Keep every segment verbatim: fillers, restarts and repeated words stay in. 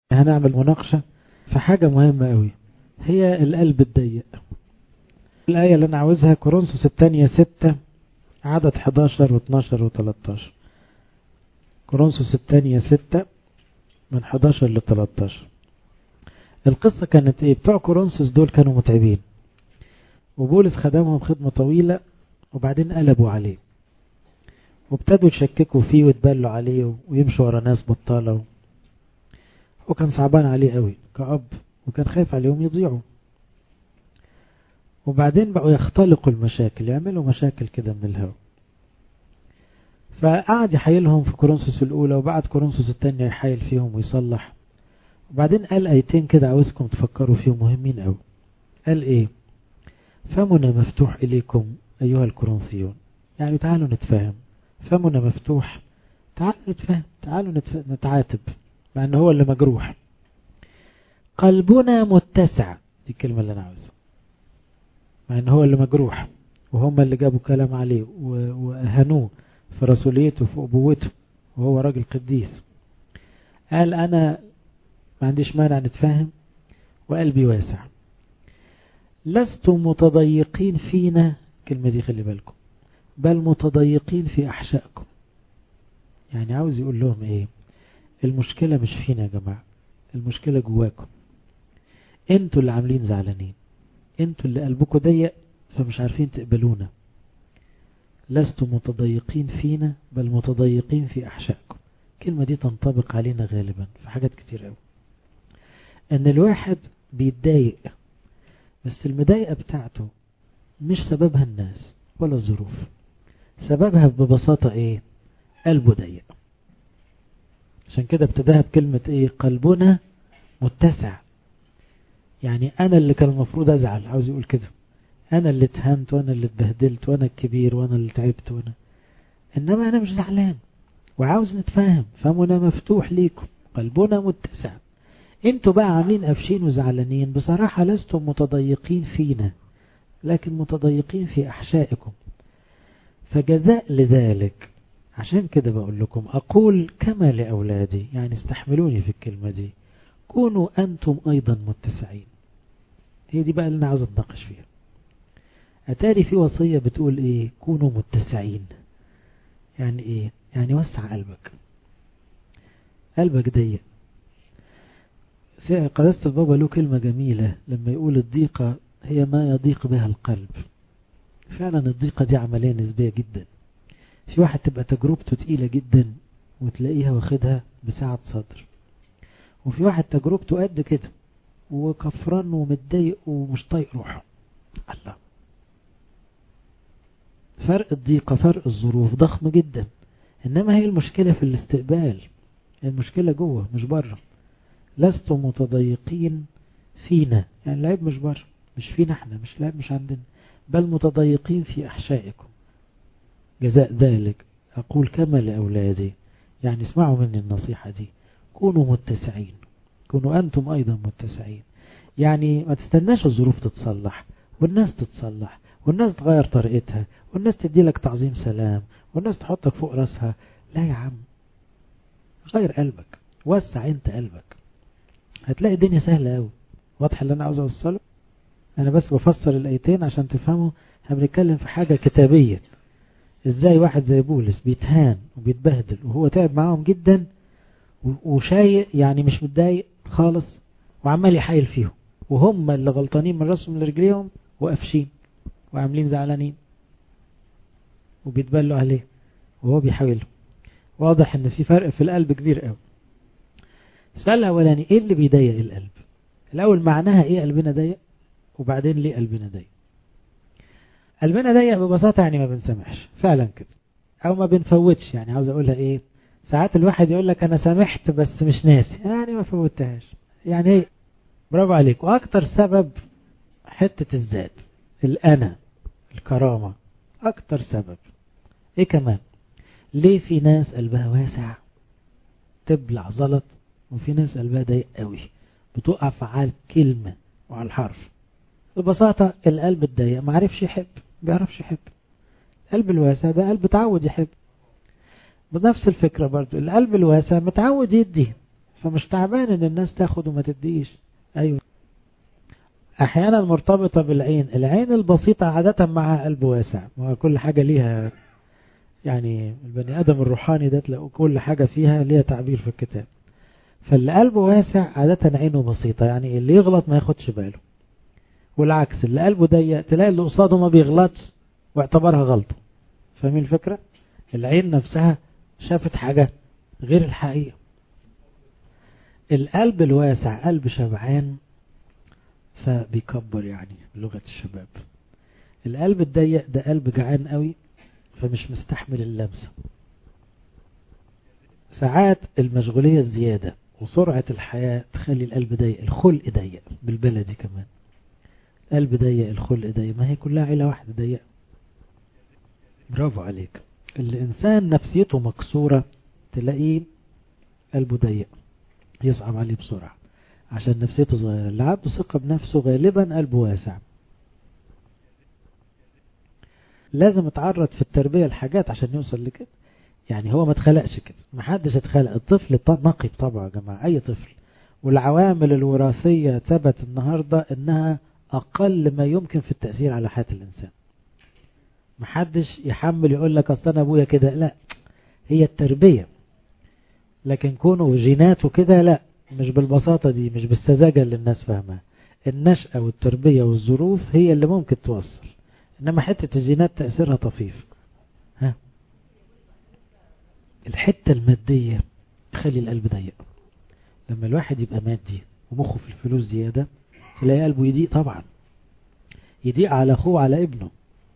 هنعمل مناقشة في حاجة مهمة قوي، هي القلب الضيق. الآية اللي أنا عاوزها كورنثوس الثانية ستة عدد حداشر واثناشر وثلاثتاشر. كورنثوس الثانية ستة من حداشر ل ثلاثتاشر. القصة كانت ايه؟ بتوع كورنثوس دول كانوا متعبين، وبولس خدمهم خدمة طويلة وبعدين قلبوا عليه وابتدوا يشككوا فيه ويتبلوا عليه ويمشوا ورا ناس بطالة، وكان صعبان عليه قوي كأب، وكان خايف عليهم يضيعوا. وبعدين بقوا يختلقوا المشاكل، يعملوا مشاكل كده من الهوا. فقعد يحايلهم في كورنثوس الأولى، وبعد كورنثوس الثانية يحايل فيهم ويصلح. وبعدين قال آيتين كده عاوزكم تفكروا فيهم مهمين قوي. قال ايه؟ فمنا مفتوح إليكم أيها الكورنثيون. يعني تعالوا نتفاهم، فمنا مفتوح، تعالوا نتفاهم، تعالوا نتف... نتعاتب، مع أنه هو اللي مجروح. قلبنا متسع، دي الكلمة اللي أنا عاوزها، مع أنه هو اللي مجروح وهم اللي جابوا كلام عليه وأهنوه في رسوليته في أبوته وهو راجل قديس. قال أنا ما عنديش مانع نتفاهم وقلبي واسع، لستم متضيقين فينا، كلمة دي خلي بالكم، بل متضيقين في أحشائكم. يعني عاوز يقول لهم ايه؟ المشكلة مش فينا يا جماعة، المشكلة جواكم. انتوا اللي عاملين زعلانين، انتوا اللي قلبكم ضيق فمش عارفين تقبلونا. لستم متضيقين فينا بل متضيقين في أحشائكم. الكلمة دي تنطبق علينا غالبا في حاجات كتير قوي، ان الواحد بيتضايق بس المضايقة بتاعته مش سببها الناس ولا الظروف، سببها ببساطة ايه؟ قلبه ضيق. عشان كده ابتداها بكلمة ايه؟ قلبنا متسع. يعني انا اللي كان المفروض ازعل، عاوز يقول كده، انا اللي اتهنت وانا اللي اتبهدلت وانا الكبير وانا اللي تعبت وانا، انما انا مش زعلان وعاوز نتفاهم. فمنا مفتوح ليكم، قلبنا متسع. انتوا بقى عاملين قفشين وزعلانين، بصراحة لستم متضيقين فينا لكن متضيقين في أحشائكم، فجزاء لذلك. عشان كده بقول لكم أقول كما لأولادي، يعني استحملوني في الكلمة دي، كونوا أنتم أيضا متسعين. هي دي بقى اللي أنا عاوز أتناقش فيها. أتاري في وصية بتقول إيه؟ كونوا متسعين. يعني إيه؟ يعني وسع قلبك، قلبك ضيق. في قداسة البابا له كلمة جميلة لما يقول الضيقة هي ما يضيق بها القلب. فعلا الضيقة دي عملية نسبية جدا. في واحد تبقى تجربته تقيلة جدا وتلاقيها واخدها بسعة صدر، وفي واحد تجربته قد كده وكفران ومتضايق ومش طايق روحه. الله، فرق الضيقة فرق الظروف ضخم جدا. انما هي المشكلة في الاستقبال، المشكلة جوه مش بره. لستم متضيقين فينا، يعني العيب مش بره، مش فينا احنا، مش العيب مش عندنا، بل متضيقين في أحشائكم. جزاء ذلك أقول كما لأولادي، يعني اسمعوا مني النصيحة دي، كونوا متسعين، كونوا أنتم أيضا متسعين. يعني ما تستناش الظروف تتصلح والناس تتصلح والناس تغير طريقتها والناس تدي لك تعظيم سلام والناس تحطك فوق رأسها. لا يا عم، غير قلبك، وسع انت قلبك، هتلاقي الدنيا سهلة قوي. واضح اللي انا عاوز اوصله؟ انا بس بفسر الايتين عشان تفهموا. احنا بنتكلم في حاجة كتابية، ازاي واحد زي بولس بيتهان وبيتبهدل وهو تعب معاهم جدا وشايق، يعني مش متضايق خالص، وعمال يحايل فيهم وهم اللي غلطانين من راسهم لرجليهم وقفشين وعاملين زعلانين وبيتبلوا عليه وهو بيحاولهم. واضح ان في فرق في القلب كبير قوي. السؤال الاولاني، ايه اللي بيضايق القلب؟ الاول معناها ايه قلبنا ضيق، وبعدين ليه قلبنا ضيق. قلبنا ضيق ببساطة يعني ما بنسامحش فعلا كده، او ما بنفوتش. يعني عاوز اقولها ايه؟ ساعات الواحد يقول لك انا سامحت بس مش ناسي، يعني ما فوتهاش. يعني ايه؟ برافو عليك. واكتر سبب حتة الذات، الانا، الكرامة، اكتر سبب. ايه كمان؟ ليه في ناس قلبها واسع تبلع زلط، وفي ناس قلبها ضيق قوي بتقع على الكلمة وعلى الحرف. ببساطة القلب الضيق ما عرفش يحب، بيعرفش يحب. القلب الواسع ده قلب تعود يحب. بنفس الفكرة برضو القلب الواسع متعود يدي، فمش تعبان ان الناس تاخد وما تديش. ايوه احيانا مرتبطة بالعين، العين البسيطة عادة معها قلب واسع، وكل حاجة ليها يعني البني ادم الروحاني ده تلاقوا كل حاجة فيها ليها تعبير في الكتاب. فاللي قلبه واسع عادة عينه بسيطة، يعني اللي يغلط ما ياخدش باله، والعكس اللي قلبه ضيق تلاقي اللي قصاده ما بيغلطش واعتبرها غلطة. فاهمين الفكرة؟ العين نفسها شافت حاجة غير الحقيقة. القلب الواسع قلب شبعان فبيكبر يعني بلغة الشباب. القلب الضيق ده قلب جعان قوي فمش مستحمل اللمسة. ساعات المشغولية الزيادة وسرعة الحياة تخلي القلب ضيق، الخلق ضيق بالبلدي كمان. قلب ضيق الخلق ضيق، ما هي كلها عيلة واحدة ضيقة. برافو عليك. الإنسان نفسيته مكسورة تلاقيه قلبه ضيق، يصعب عليه بسرعة عشان نفسيته صغيرة. اللي عنده ثقة بنفسه غالبا قلبه واسع. لازم اتعرض في التربية الحاجات عشان يوصل لكده. يعني هو ما اتخلقش كده، ما حدش اتخلق. الطفل نقي بطبعه يا جماعة، أي طفل. والعوامل الوراثية ثبت النهاردة انها اقل ما يمكن في التأثير على حياة الانسان. ما حدش يحمل يقول لك اصل انا ابويا كده، لا، هي التربية. لكن كونه جيناته كده لا، مش بالبساطة دي، مش بالسذاجة اللي الناس فاهمها. النشأة والتربية والظروف هي اللي ممكن توصل، انما حتة الجينات تأثيرها طفيف. ها، الحتة المادية تخلي القلب ضيق. لما الواحد يبقى مادي ومخه في الفلوس زيادة تلاقي قلبه يضيق طبعا، يضيق على اخوه وعلى ابنه.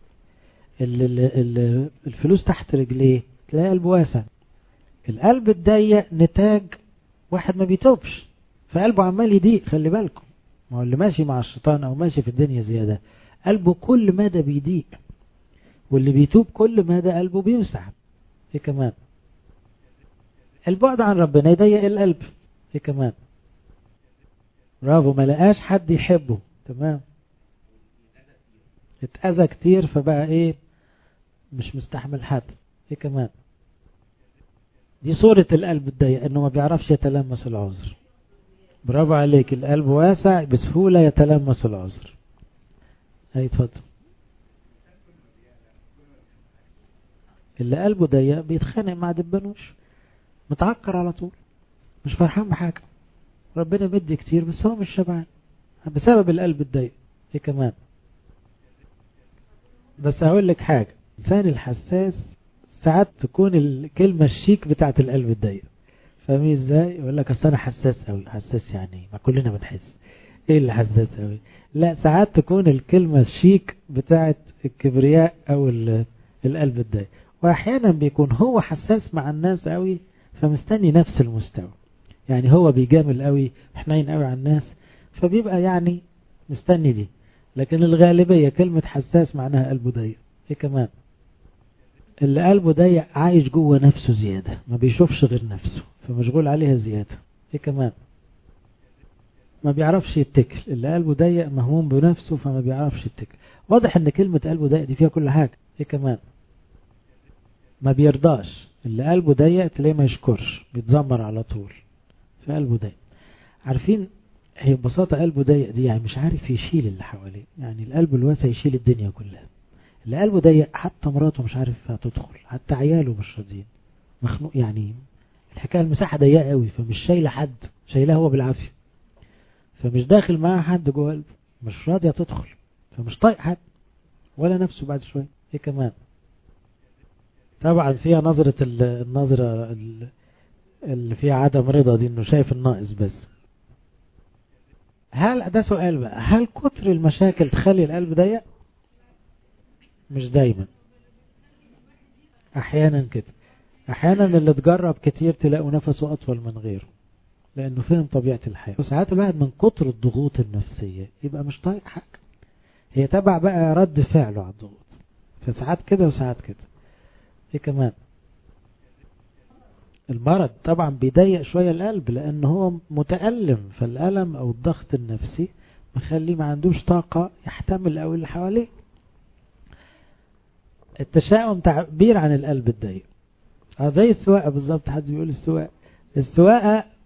الفلوس تحت رجليه تلاقي قلبه واسع. القلب الضيق نتاج واحد ما بيتوبش فقلبه عمال يضيق. خلي بالكم، ما هو اللي ماشي مع الشيطان او ماشي في الدنيا زيادة قلبه كل مدى بيضيق، واللي بيتوب كل مدى قلبه بيوسع. ايه كمان؟ البعد عن ربنا يضيق القلب. ايه كمان؟ برافو، ما لقاش حد يحبه. تمام، اتأذى كتير فبقى ايه، مش مستحمل حد. ايه كمان؟ دي صورة القلب الضيق، انه ما بيعرفش يتلمس العذر. برافو عليك، القلب واسع بسهولة يتلمس العذر. اي اتفضل. اللي قلبه ضيق بيتخانق مع دبانوش، متعكر على طول، مش فرحان بحاجة. ربنا مدي كتير بس هو مش شبعان بسبب القلب الضيق. ايه كمان؟ بس هقول لك حاجة، الإنسان الحساس ساعات تكون الكلمة الشيك بتاعت القلب الضيق. فاهمين ازاي؟ يقول لك اصل انا حساس قوي. حساس يعني ما كلنا بنحس. ايه اللي حساس قوي؟ لا، ساعات تكون الكلمة الشيك بتاعت الكبرياء او القلب الضيق. واحيانا بيكون هو حساس مع الناس قوي فمستني نفس المستوى، يعني هو بيجامل قوي حنين قوي على الناس فبيبقى يعني مستني دي. لكن الغالبية كلمة حساس معناها قلبه ضيق. ايه كمان؟ اللي قلبه ضيق عايش جوه نفسه زيادة، ما بيشوفش غير نفسه فمشغول عليها زيادة. ايه كمان؟ ما بيعرفش يتكل. اللي قلبه ضيق مهموم بنفسه فما بيعرفش يتكل. واضح ان كلمة قلبه ضيق دي فيها كل حاجة. ايه كمان؟ ما بيرضاش. اللي قلبه ضيق تلاقيه ما يشكرش، بيتذمر على طول. فقلبه ضيق. عارفين هي ببساطة قلبه ضيق دي يعني مش عارف يشيل اللي حواليه. يعني القلب الواسع يشيل الدنيا كلها. اللي قلبه ضيق حتى مراته مش عارف هتدخل، حتى عياله مش راضيين، مخنوق. يعني الحكاية المساحة ضيقة قوي فمش شايله حد، شايله هو بالعافية. فمش داخل معاه حد جوه قلبه، مش راضية تدخل، فمش طايق حد ولا نفسه بعد شوية. ايه كمان؟ طبعا فيها نظرة النظرة اللي فيها عدم رضا دي، انه شايف الناقص بس. هل ده سؤال بقى، هل كتر المشاكل تخلي القلب ضيق؟ مش دايما، احيانا كده. احيانا اللي تجرب كتير تلاقوا نفسه اطول من غيره لانه فهم طبيعة الحياة. وساعات الواحد من كتر الضغوط النفسية يبقى مش طايق حاجة، هي تبع بقى رد فعله على الضغوط. فساعات كده وساعات كده. ايه كمان؟ المرض طبعا بيضيق شوية القلب لأنه هو متألم، فالألم أو الضغط النفسي مخليه ما عندوش طاقة يحتمل أو اللي حواليه. التشاؤم تعبير عن القلب الضيق. زي السواقة بالظبط. حد بيقول السواقة السواقة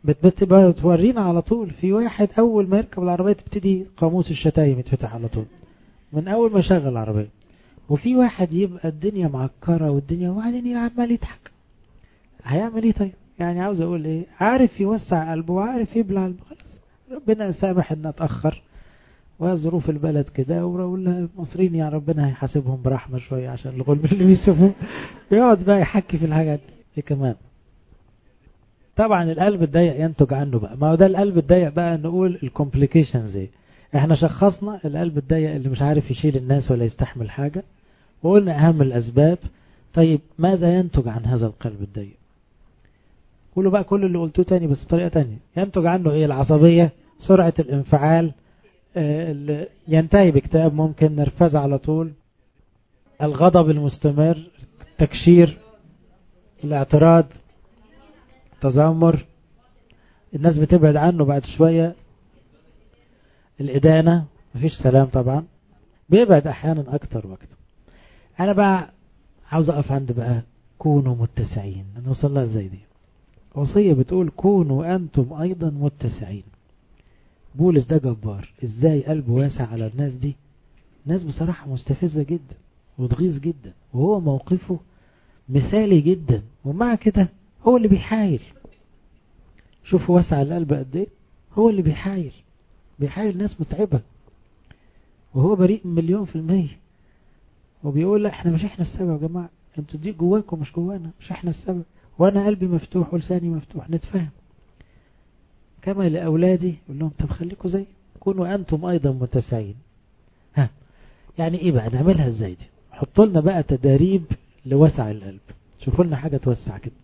بتبقى تورينا على طول. في واحد اول ما يركب العربية تبتدي قاموس الشتايم يتفتح على طول من اول ما يشغل العربية. وفي واحد يبقى الدنيا معكرة والدنيا وبعدين عمال يضحك. هيعمل ايه طيب؟ يعني عاوز اقول ايه، عارف يوسع قلبه وعارف يبلع قلبه، خلاص ربنا سامح ان اتأخر وظروف البلد كده، وأقول المصريين يا ربنا هيحاسبهم برحمة شوية عشان الغلب اللي بيسفوه. يقعد بقى يحكي في الحاجات دي كمان. طبعا القلب الضيق ينتج عنه بقى، ما هو ده القلب الضيق بقى نقول الكومبليكيشنز ايه. احنا شخصنا القلب الضيق اللي مش عارف يشيل الناس ولا يستحمل حاجة، وقلنا اهم الاسباب. طيب ماذا ينتج عن هذا القلب الضيق؟ قولوا بقى كل اللي قلتوه تاني بس بطريقة تانية. ينتج عنه ايه؟ العصبية، سرعة الانفعال، اه ينتهي باكتئاب، ممكن نرفز على طول، الغضب المستمر، التكشير، الاعتراض، تذمر، الناس بتبعد عنه بعد شوية، الإدانة، مفيش سلام طبعا، بيبعد أحيانا أكتر وقت. أنا بقى عاوز أقف عند بقى كونوا متسعين. نوصل لها ازاي دي؟ وصية بتقول كونوا أنتم أيضا متسعين. بولس ده جبار، ازاي قلبه واسع على الناس دي. ناس بصراحة مستفزة جدا وتغيظ جدا، وهو موقفه مثالي جدا، ومع كده هو اللي بيحايل. شوفوا واسع القلب قد ايه، هو اللي بيحايل بيحايل ناس متعبة، وهو بريء مليون في المية. وبيقول لا احنا مش احنا السبب يا جماعة، انتوا دي جواكم مش جوانا، مش احنا السبب، وانا قلبي مفتوح ولساني مفتوح، نتفاهم كما لأولادي. يقول لهم طب خليكم زي، كونوا أنتم أيضا متسعين. ها يعني إيه بقى نعملها إزاي دي؟ حطوا لنا بقى تدريب لوسع القلب. شوفوا لنا حاجة توسع كده.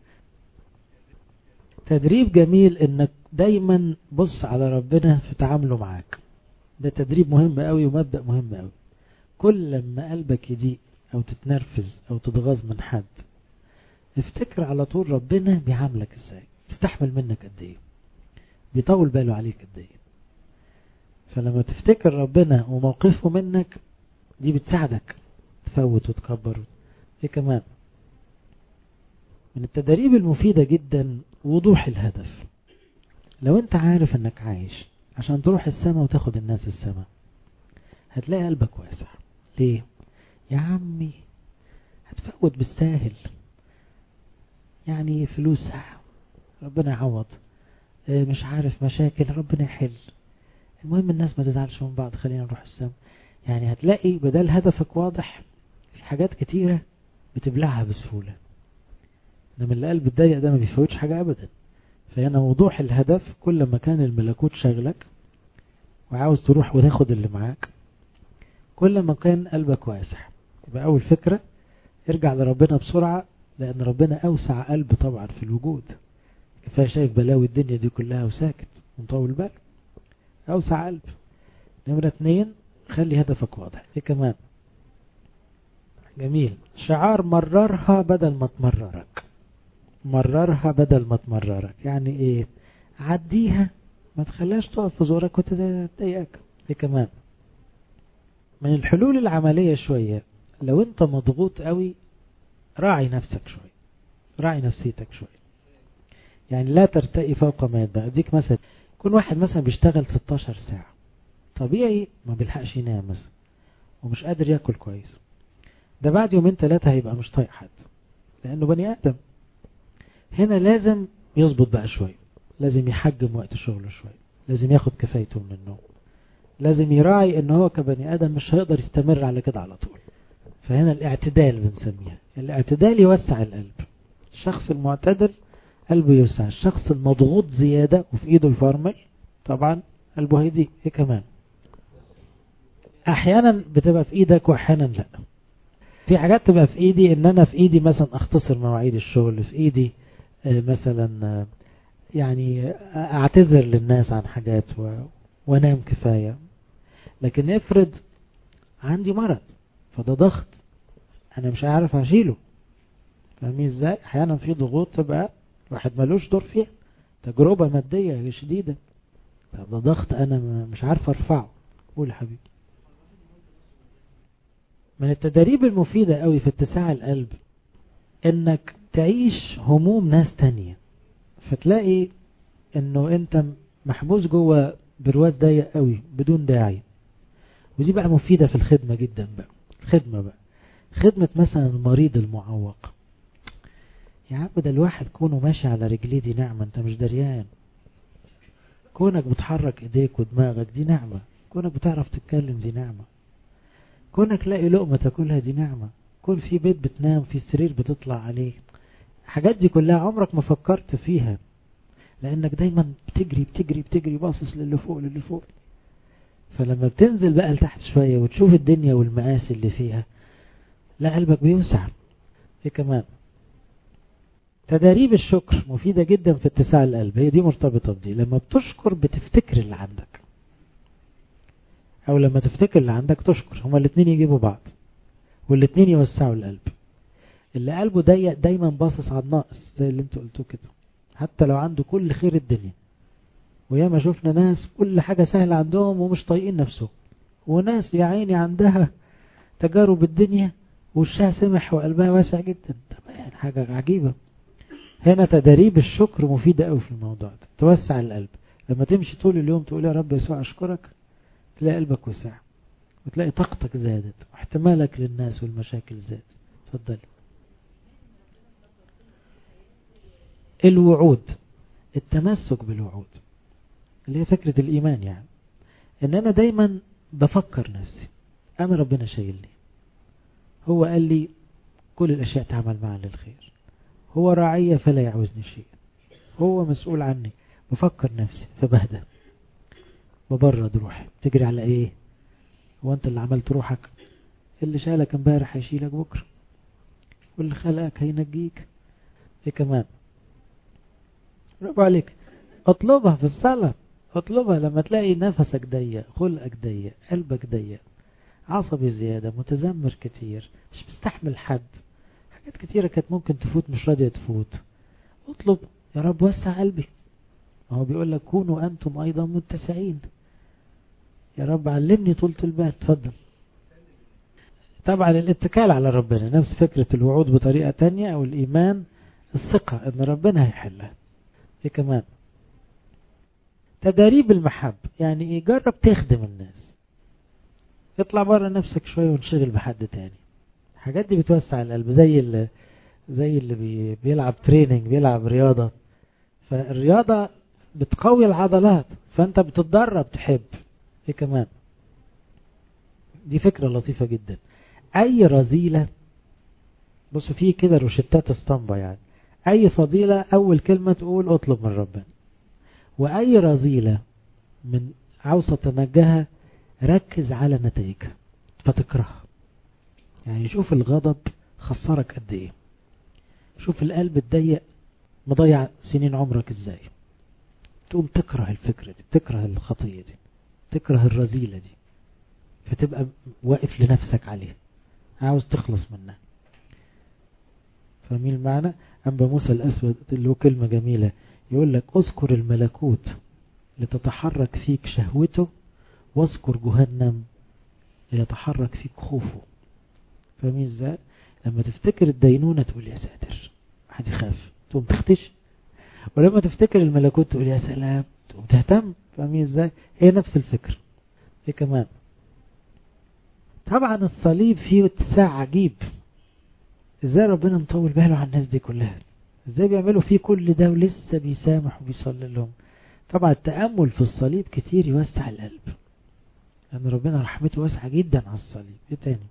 تدريب جميل إنك دايما بص على ربنا في تعامله معاك. ده تدريب مهم قوي ومبدأ مهم قوي. كل لما قلبك يضيق أو تتنرفز أو تتغاظ من حد، افتكر على طول ربنا بيعاملك إزاي، تستحمل منك قد إيه، بيطول باله عليك قد ايه. فلما تفتكر ربنا وموقفه منك، دي بتساعدك تفوت وتكبر. ايه كمان من التدريب المفيدة جدا؟ وضوح الهدف. لو انت عارف انك عايش عشان تروح السماء وتاخد الناس السماء، هتلاقي قلبك واسع. ليه يا عمي؟ هتفوت بالساهل، يعني فلوس ربنا يعوض، مش عارف مشاكل ربنا يحل، المهم الناس ما تزعلش من بعض، خلينا نروح السما. يعني هتلاقي بدل هدفك واضح في حاجات كتيرة بتبلعها بسهولة. انما اللي قلب الضيق ده ما بيفوتش حاجة ابدا. فهنا وضوح الهدف، كل ما كان الملكوت شغلك وعاوز تروح وتاخد اللي معاك، كل ما كان قلبك واسع. يبقى اول فكرة ارجع لربنا بسرعة، لان ربنا اوسع قلب طبعا في الوجود. كفاية شايف بلاوي الدنيا دي كلها وساكت ومطول بالك، اوسع قلب. نمرة اتنين، خلي هدفك واضح. ايه كمان جميل؟ شعار مررها بدل ما تمررك. مررها بدل ما تمررك يعني ايه؟ عديها، ما تخليهاش تقف في زورك وتضايقك. ايه كمان من الحلول العملية شوية؟ لو انت مضغوط قوي، راعي نفسك شوية، راعي نفسيتك شوية. يعني لا ترتقي فوق ما يتبقى. اديك مثلا، يكون واحد مثلا بيشتغل ستاشر ساعة، طبيعي ما بيلحقش ينام مثلا، ومش قادر ياكل كويس. ده بعد يومين ثلاثة هيبقى مش طايق حد، لانه بني ادم. هنا لازم يظبط بقى شوية، لازم يحجم وقت شغله شوية، لازم ياخد كفايته من النوم، لازم يراعي ان هو كبني ادم مش هيقدر يستمر على كده على طول. فهنا الاعتدال بنسميها، الاعتدال يوسع القلب. الشخص المعتدل قلبه يوسع. الشخص المضغوط زيادة وفي ايده الفرمل طبعا قلبه هيضيق. ايه كمان؟ احيانا بتبقى في ايدك واحيانا لا. في حاجات تبقى في ايدي، ان انا في ايدي مثلا اختصر مواعيد الشغل، في ايدي مثلا يعني اعتذر للناس عن حاجات و... وانام كفاية. لكن افرض عندي مرض، فده ضغط انا مش عارف اشيله. فاهمين ازاي؟ احيانا في ضغوط تبقى واحد ملوش دور فيها، تجربة مادية شديدة، طب ده ضغط انا مش عارف ارفعه. قول يا حبيبي. من التدريب المفيدة قوي في اتساع القلب، انك تعيش هموم ناس تانية. فتلاقي انه انت محبوس جوه برواز ضيق قوي بدون داعي. ودي بقى مفيدة في الخدمة جدا بقى. الخدمة بقى خدمة مثلا المريض المعوق. يا عم ده الواحد كونه ماشي على رجليه دي نعمة، انت مش دريان. كونك بتحرك ايديك ودماغك دي نعمة. كونك بتعرف تتكلم دي نعمة. كونك لاقي لقمة تاكلها دي نعمة. كون في بيت بتنام في سرير بتطلع عليه. الحاجات دي كلها عمرك ما فكرت فيها، لانك دايما بتجري بتجري بتجري باصص للي فوق للي فوق. فلما بتنزل بقى لتحت شوية وتشوف الدنيا والمآسي اللي فيها، لا قلبك بيوسع. ايه كمان؟ تداريب الشكر مفيدة جدا في اتساع القلب. هي دي مرتبطة بدي. لما بتشكر بتفتكر اللي عندك، او لما تفتكر اللي عندك تشكر. هما الاتنين يجيبوا بعض والاتنين يوسعوا القلب. اللي قلبه ضيق دايما باصص على الناقص زي اللي انتوا قلتوه كده، حتى لو عنده كل خير الدنيا. وياما شفنا ناس كل حاجة سهلة عندهم ومش طايقين نفسه، وناس يا عيني عندها تجارب الدنيا وشها سمح وقلبها واسع جدا. طب يعني حاجة عجيبة. هنا تدريب الشكر مفيدة قوي في الموضوع ده، توسع القلب. لما تمشي طول اليوم تقول يا رب يسوع أشكرك، تلاقي قلبك وسع وتلاقي طاقتك زادت واحتمالك للناس والمشاكل زادت. اتفضل. الوعود، التمسك بالوعود اللي هي فكرة الإيمان. يعني إن أنا دايما بفكر نفسي أنا ربنا شايلني، هو قال لي كل الأشياء تعمل معا للخير، هو راعية فلا يعوزني شيء، هو مسؤول عني. بفكر نفسي فبهدى ببرد روحي. تجري على ايه؟ هو انت اللي عملت روحك؟ اللي شالك امبارح هيشيلك بكرة، واللي خلقك هينجيك. ايه كمان؟ برافو عليك. اطلبها في الصلاة، اطلبها لما تلاقي نفسك ضيق، خلقك ضيق، قلبك ضيق، عصبي زيادة، متذمر كتير، مش مستحمل حد، حاجات كتيرة كانت ممكن تفوت مش راضية تفوت. اطلب يا رب وسع قلبي. هو بيقول لك كونوا أنتم أيضا متسعين. يا رب علمني طولة البال. تفضل. طبعا الاتكال على ربنا نفس فكرة الوعود بطريقة تانية، أو الإيمان، الثقة أن ربنا هيحلها. إيه كمان؟ تداريب المحب. يعني إيه؟ جرب تخدم الناس، اطلع بره نفسك شوية وانشغل بحد تاني. الحاجات دي بتوسع القلب. زي اللي زي اللي بي بيلعب تريننج، بيلعب رياضة، فالرياضة بتقوي العضلات، فأنت بتتدرب تحب. إيه كمان؟ دي فكرة لطيفة جدا. أي رذيلة، بصوا فيه كده روشتات اسطمبة، يعني أي فضيلة أول كلمة تقول أطلب من ربنا. وأي رذيلة من عاوز تتنجها ركز على نتائجها فتكرهها. يعني شوف الغضب خسرك قد إيه، شوف القلب الضيق مضيع سنين عمرك إزاي، تقوم تكره الفكرة دي، تكره الخطية دي، تكره الرذيلة دي، فتبقى واقف لنفسك عليه عاوز تخلص منها. فاهمين المعنى؟ أنبا موسى الأسود اللي هو كلمة جميلة، يقول لك اذكر الملكوت لتتحرك فيك شهوته، واذكر جهنم ليتحرك فيك خوفه. فاهمين ازاي؟ لما تفتكر الدينونة تقول يا ساتر، حد يخاف تقوم تختش، ولما تفتكر الملكوت تقول يا سلام تقوم تهتم. فاهمين ازاي؟ هي نفس الفكر. ايه كمان؟ طبعا الصليب فيه اتساع عجيب. ازاي ربنا مطول باله على الناس دي كلها؟ ازاي بيعملوا فيه كل ده ولسه بيسامح وبيصلي لهم؟ طبعا التأمل في الصليب كتير يوسع القلب، لأن ربنا رحمته واسعة جدا على الصليب. ايه تاني؟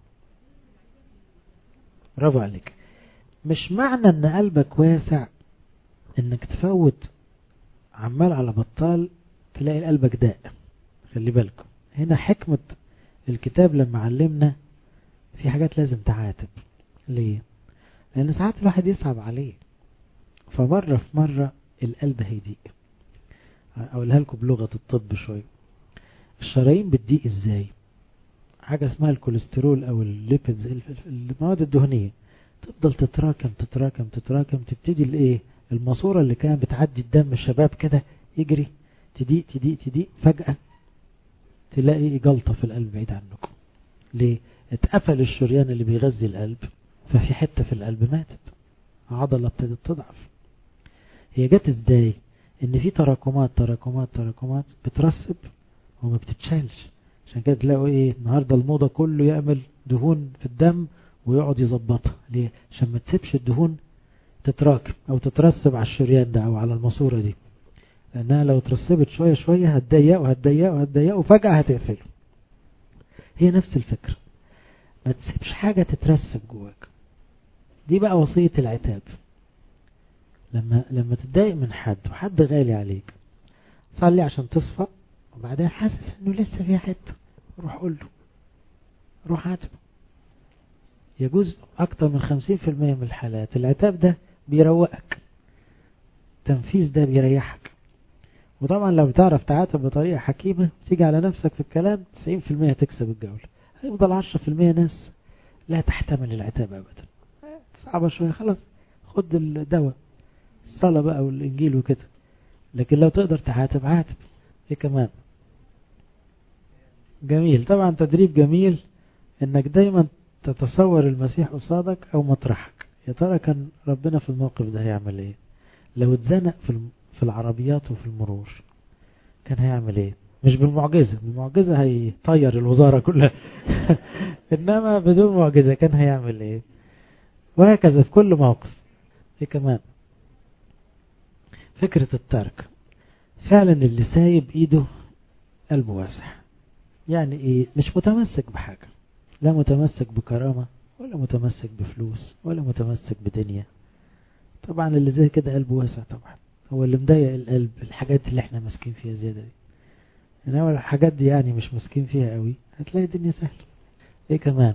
برافو عليك. مش معنى ان قلبك واسع انك تفوت عمال على بطال تلاقي قلبك داق. خلي بالكم هنا حكمة الكتاب لما علمنا في حاجات لازم تعاتب. ليه؟ لأن ساعات الواحد يصعب عليه، فمرة في مرة القلب هيضيق. أقولها لكم بلغة الطب شوية. الشرايين بتضيق ازاي؟ حاجة اسمها الكوليسترول أو الليبيدز، المواد الدهنية، تفضل تتراكم تتراكم تتراكم، تبتدي الايه، الماسورة اللي كان بتعدي الدم الشباب كده يجري، تضيق تضيق تضيق، فجأة تلاقي جلطة في القلب بعيد عنكم. ليه؟ اتقفل الشريان اللي بيغذي القلب، ففي حتة في القلب ماتت، عضلة ابتدت تضعف. هي جت ازاي؟ ان في تراكمات تراكمات تراكمات بترسب وما بتتشالش. عشان كده تلاقوا ايه النهارده الموضة كله يعمل دهون في الدم ويقعد يظبطها. ليه؟ عشان ما تسيبش الدهون تتراكم او تترسب على الشريان ده او على الماسورة دي، لانها لو ترسبت شوية شوية هتضيق وهتضيق وهتضيق وفجأة هتقفله. هي نفس الفكرة، ما تسيبش حاجة تترسب جواك. دي بقى وصية العتاب. لما لما تتضايق من حد وحد غالي عليك، صلي عشان تصفى، وبعدين حاسس انه لسه فيها حته، روح قول له، روح عاتبه. يجوز اكتر من خمسين في المية من الحالات العتاب ده بيروقك، التنفيذ ده بيريحك. وطبعا لو بتعرف تعاتب بطريقه حكيمه تيجي على نفسك في الكلام، تسعين في المية تكسب الجوله. هيفضل عشرة في المية ناس لا تحتمل العتاب ابدا، صعبه شويه، خلاص خد الدواء، الصلاه بقى والانجيل وكده. لكن لو تقدر تعاتب عاتب. ايه كمان جميل؟ طبعا تدريب جميل انك دايما تتصور المسيح قصادك او مطرحك. يا ترى كان ربنا في الموقف ده هيعمل ايه؟ لو اتزنق في في العربيات وفي المرور كان هيعمل ايه؟ مش بالمعجزة، بالمعجزة هيطير الوزارة كلها انما بدون معجزة كان هيعمل ايه؟ وهكذا في كل موقف. ايه كمان فكرة الترك. فعلا اللي سايب ايده قلبه واسع. يعني ايه؟ مش متمسك بحاجة، لا متمسك بكرامة ولا متمسك بفلوس ولا متمسك بدنيا. طبعا اللي زي كده قلبه واسع. طبعا هو اللي مضايق القلب الحاجات اللي احنا ماسكين فيها زيادة دي. انما الحاجات دي يعني مش ماسكين فيها قوي، هتلاقي الدنيا سهلة. ايه كمان؟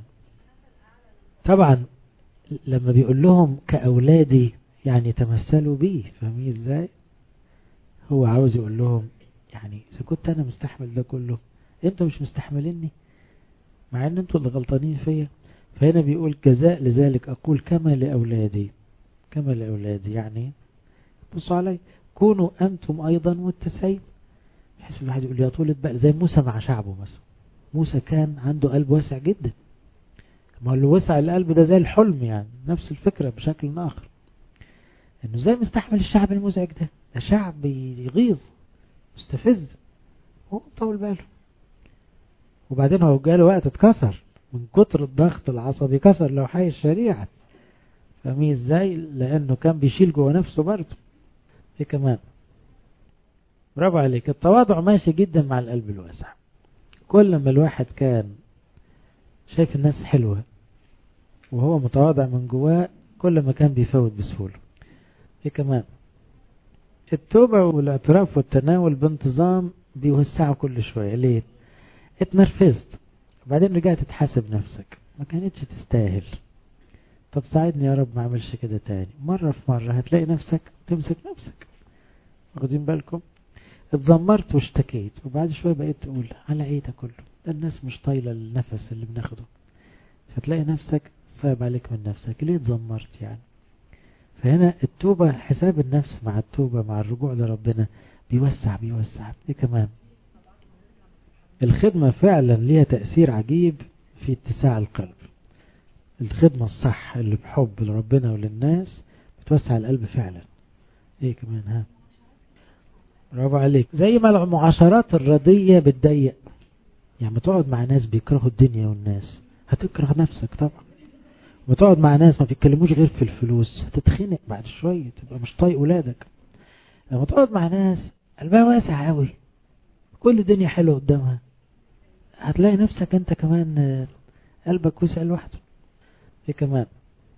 طبعا لما بيقول لهم كأولادي يعني تمثلوا بيه، فاهمين ازاي؟ هو عاوز يقول لهم يعني اذا كنت انا مستحمل ده كله انتوا مش مستحمليني، مع ان انتوا اللي غلطانين فيا. فهنا بيقول جزاء لذلك اقول كما لأولادي. كما لأولادي يعني بصوا علي، كونوا انتم ايضا متسعين. بحيث الواحد يقول يا طولة بقى زي موسى مع شعبه مثلا. موسى كان عنده قلب واسع جدا، ما اللي وسع القلب ده زي الحلم، يعني نفس الفكرة بشكل آخر. انه زي مستحمل الشعب المزعج ده، ده شعب يغيظ مستفز، هو طول باله. وبعدين هو جاله وقت اتكسر من كتر الضغط العصبي، كسر لو حي الشريعة. فاهمين ازاي؟ لانه كان بيشيل جوه نفسه برضه. ايه كمان؟ برافو عليك. التواضع ماشي جدا مع القلب الواسع. كل ما الواحد كان شايف الناس حلوة وهو متواضع من جواه، كل ما كان بيفوت بسهولة. ايه كمان؟ التوبة والاعتراف والتناول بانتظام بيوسعوا كل شوية. ليه؟ اتنرفزت وبعدين رجعت تحاسب نفسك، ما كانتش تستاهل، طب ساعدني يا رب ما اعملش كده تاني. مرة في مرة هتلاقي نفسك تمسك نفسك. واخدين بالكم؟ اتذمرت واشتكيت وبعد شوية بقيت تقول على ايه ده كله، ده الناس مش طايلة النفس اللي بناخده. فتلاقي نفسك صعب عليك من نفسك، ليه اتذمرت يعني؟ فهنا التوبة حساب النفس مع التوبة مع الرجوع لربنا بيوسع بيوسع. ايه كمان؟ الخدمة فعلا ليها تأثير عجيب في اتساع القلب. الخدمة الصح اللي بحب لربنا وللناس بتوسع القلب فعلا. ايه كمان؟ ها برافو عليك. زي ما المعاشرات الردية بتضيق، يعني تقعد مع ناس بيكرهوا الدنيا والناس هتكره نفسك طبعا. وتقعد مع ناس ما بيتكلموش غير في الفلوس هتتخنق بعد شوية، تبقى مش طايق ولادك. لما تقعد مع ناس قلبها واسع قوي، كل الدنيا حلوة قدامها، هتلاقي نفسك انت كمان قلبك وسع لوحده. ايه كمان؟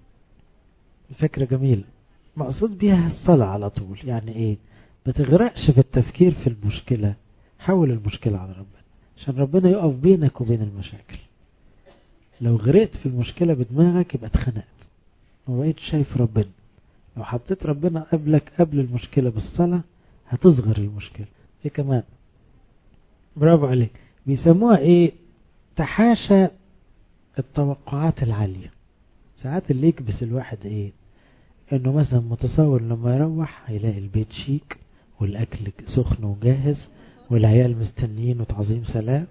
فكرة جميلة مقصود بيها الصلاة على طول. يعني ايه؟ ما تغرقش في التفكير في المشكلة، حول المشكلة على ربنا عشان ربنا يقف بينك وبين المشاكل. لو غرقت في المشكلة بدماغك يبقى اتخنقت وما بقيت شايف ربنا. لو حطيت ربنا قبلك قبل المشكلة بالصلاة هتصغر المشكلة. ايه كمان؟ برافو عليك. بيسموها ايه؟ تحاشى التوقعات العالية. ساعات اللي يكبس الواحد ايه؟ انه مثلا متصور لما يروح هيلاقي البيت شيك والاكل سخن وجاهز والعيال مستنيين وتعظيم سلام.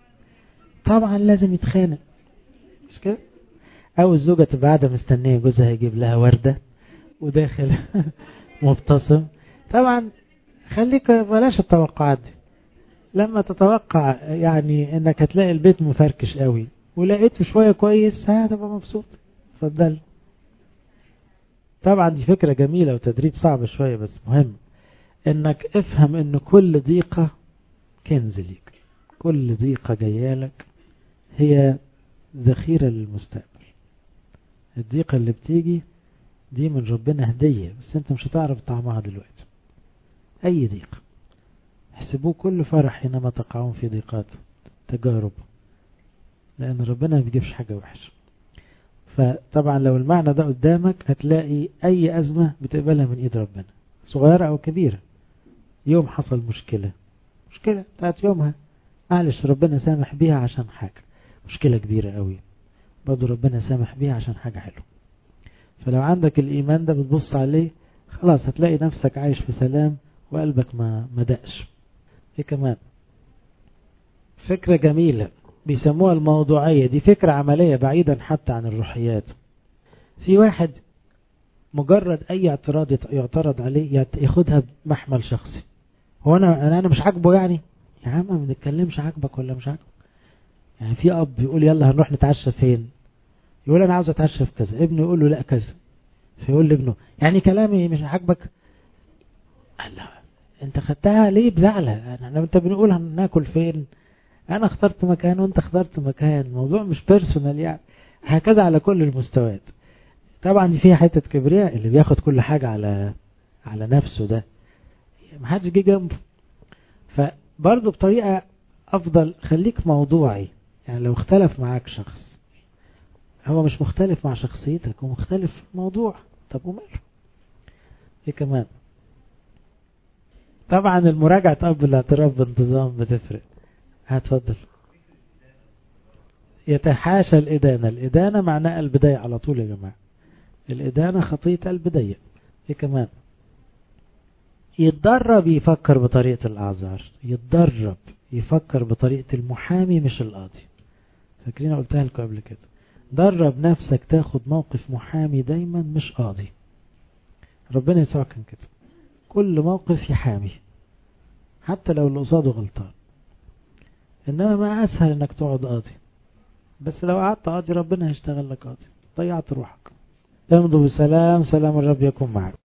طبعا لازم يتخانق، مش كده؟ او الزوجة تبقى قاعدة مستنية جوزها يجيب لها وردة وداخل مبتسم. طبعا خليك بلاش التوقعات دي. لما تتوقع يعني انك هتلاقي البيت مفركش قوي ولقيته شوية كويس هتبقى مبسوط. صدق. طبعا دي فكرة جميلة وتدريب صعب شوية بس مهم انك افهم ان كل ضيقة كنز ليك. كل ضيقة جايالك هي ذخيرة للمستقبل. الضيقة اللي بتيجي دي من ربنا هدية بس انت مش هتعرف طعمها دلوقتي. اي ضيق احسبوه كل فرح حينما تقعون في ضيقات تجارب لان ربنا ما بيجيبش حاجة وحشة. فطبعا لو المعنى ده قدامك هتلاقي اي ازمة بتقبلها من ايد ربنا صغيرة او كبيرة. يوم حصل مشكلة مشكلة بتاعت يومها معلش ربنا سامح بيها عشان حاجة. مشكلة كبيرة قوي برضو ربنا سامح بيها عشان حاجة حلوة. فلو عندك الإيمان ده بتبص عليه خلاص هتلاقي نفسك عايش في سلام وقلبك ما مدقش. ايه كمان فكرة جميلة بيسموها الموضوعية. دي فكرة عملية بعيدا حتى عن الروحيات. في واحد مجرد اي اعتراض يعترض عليه ياخدها بمحمل شخصي. هو انا انا مش عاجبه يعني يا عم ما بنتكلمش عاجبك ولا مش عاجبك. يعني في اب يقول يلا هنروح نتعشى فين يقول انا عاوز اتعشى في كذا ابنه يقول له لا كذا فيقول لابنه يعني كلامي مش عاجبك. الله انت خدتها ليه بزعلة؟ احنا انت بنقول هناكل فين انا اخترت مكان وانت اخترت مكان. الموضوع مش بيرسونال يعني. هكذا على كل المستويات. طبعا دي فيها حتة كبرياء اللي بياخد كل حاجة على على نفسه ده محدش جه جنبه. فبرضه بطريقة افضل خليك موضوعي. يعني لو اختلف معاك شخص هو مش مختلف مع شخصيتك هو مختلف في الموضوع. طب وماله. ايه كمان طبعا المراجعة قبل الاعتراف بانتظام بتفرق. هتفضل. يتحاشى الإدانة. الإدانة معناها البداية على طول يا جماعة. الإدانة خطية البداية. ايه كمان يتدرب يفكر بطريقة الأعذار. يتدرب يفكر بطريقة المحامي مش القاضي. فاكرين قلتها لكم قبل كده. درب نفسك تاخد موقف محامي دايما مش قاضي. ربنا يسوع كان كده كل موقف يحامي حتى لو اللي قصاده غلطان. انما ما اسهل انك تقعد قاضي بس لو قعدت قاضي ربنا هيشتغل لك قاضي ضيعت روحك. امضوا بسلام. سلام الرب يكون معك.